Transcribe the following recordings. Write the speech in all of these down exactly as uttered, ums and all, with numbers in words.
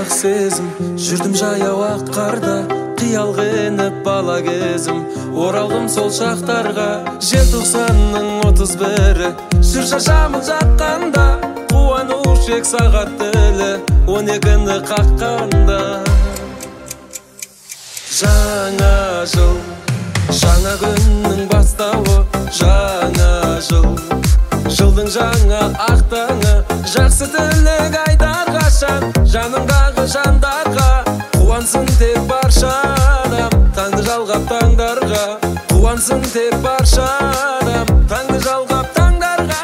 ақ сезім, жүрдім жаяу ақ қарда, қиялға еніп бала кезім. Оралдым сол шақтарға, желтоқсанның отыз бірі, жүр шашамын жаққанда, қуаныш ек сағат тілі, он екіні қаққанда. Жаңа жыл, жаңа күннің бастауы, жаңа жыл, жылдың жаңа ақтаңы, жақсы тілек айтар қашан, жанымдағы жандарға, қуансын тек барша адам, таңды жалғап таңдарға, қуансын тек барша адам, таңды жалғап таңдарға.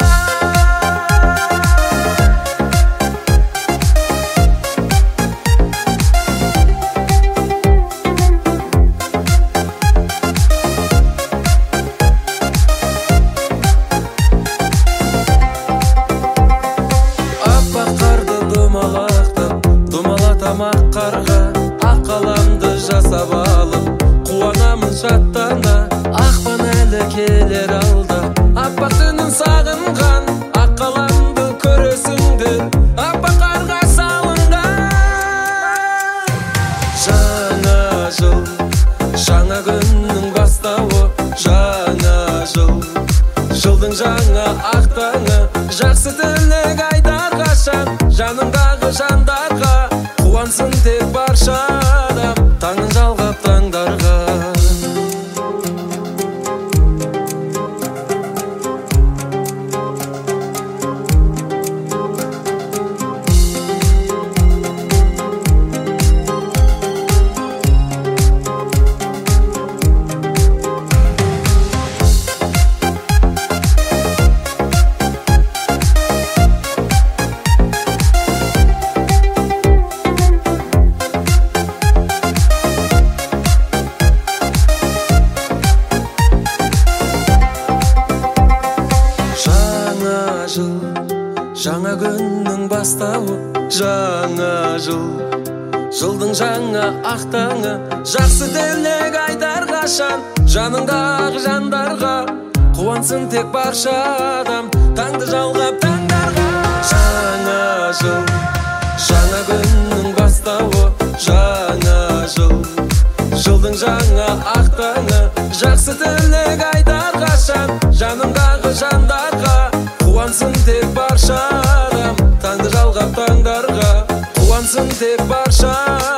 Ақ қарға, ақ қаламды жасап алып, қуанамын жаттана, ақпан әлі келер алда. Аппақ түнін сағынған, ақ қаламды көресіңдер, аппақ қарға салынған. Жаңа жыл, жаңа күннің бастауы, жаңа жыл, жылдың жаңа ақтаңы, жақсы тілек айтар қашан, жанымдағы жандарға, қуансын тек барша адам, таңын жалғап таңдарға. Жаңа күннің бастауы, жаңа жыл, жылдың жаңа ақтаңы, жақсы тілек айтар қашан, жаныңдағы жандарға, қуансын тек барша адам, таңды жалғап таңдарға. Жаңа жыл, жаңа күннің бастауы, жаңа жыл, жылдың жаңа ақтаңы, жақсы тілек айтар қашан, жаныңдағы жандарға, қуансын тек барша адам, таңды жалғап таңдарға, қуансын тек барша